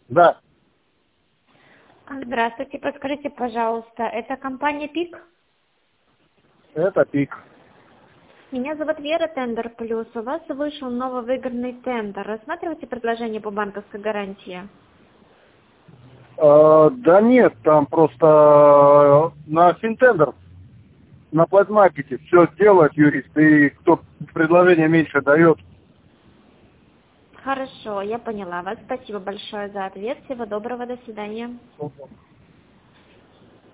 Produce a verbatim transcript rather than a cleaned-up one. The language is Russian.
Да, Здравствуйте, подскажите, пожалуйста, это компания ПИК? это пик. Меня зовут Вера, Тендер Плюс. У вас вышел новый выигранный тендер. Рассматриваете предложение по банковской гарантии? Э, да нет, там просто э, на финтендер, на платмаркете все делает юрист, и кто предложение меньше дает. Хорошо, я поняла вас. Спасибо большое за ответ. Всего доброго, до свидания.